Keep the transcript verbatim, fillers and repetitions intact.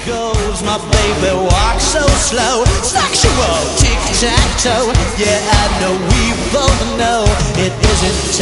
goes, my baby walks so slow. Sexual tic-tac-toe. Yeah, I know we both know it isn't